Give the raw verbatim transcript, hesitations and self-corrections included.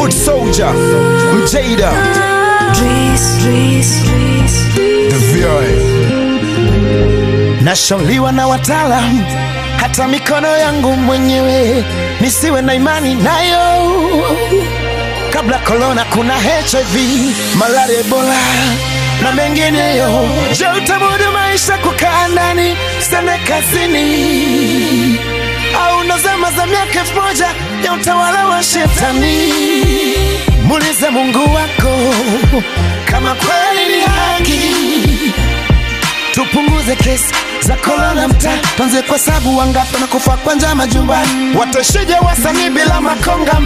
Foot Soldier, Mjada, The V I. Nashauriwa na wataalamu, hata mikono yangu mwenyewe nisiwe na imani nayo. Kabla corona kuna H I V, malaria, Ebola na mengineyo. Je, utamudu maisha kukaa ndani sene kazini, au nazama za miaka elfu moja ya utawala wa shetani? Muulize Mungu wako kama kweli ni haki. Tupunguze kesi za corona mtaa, tuanze kwa sababu wangapi na kufa kwa njaa majumbani. Watashije wasanii bila makonga?